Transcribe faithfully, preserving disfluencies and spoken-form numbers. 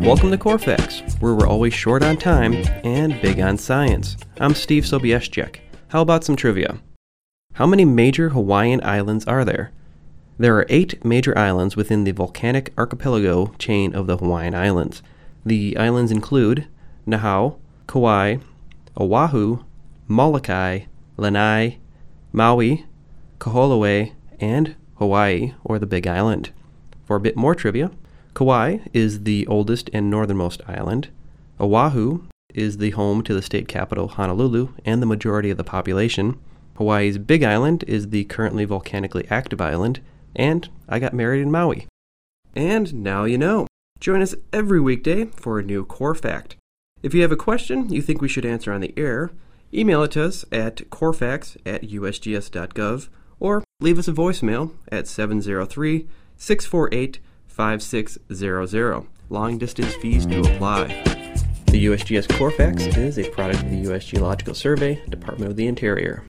Welcome to Corfax, where we're always short on time and big on science. I'm Steve Sobieschek. How about some trivia? How many major Hawaiian islands are there? There are eight major islands within the volcanic archipelago chain of the Hawaiian Islands. The islands include Niihau, Kauai, Oahu, Molokai, Lanai, Maui, Kahului, and Hawaii, or the Big Island. For a bit more trivia, Kauai is the oldest and northernmost island. Oahu is the home to the state capital, Honolulu, and the majority of the population. Hawaii's Big Island is the currently volcanically active island, and I got married in Maui. And now you know. Join us every weekday for a new Core Fact. If you have a question you think we should answer on the air, email it to us at corefax at u s g s dot gov or leave us a voicemail at seven zero three, six four eight, five six zero zero. Long distance fees do apply. The U S G S Corfax is a product of the U S Geological Survey, Department of the Interior.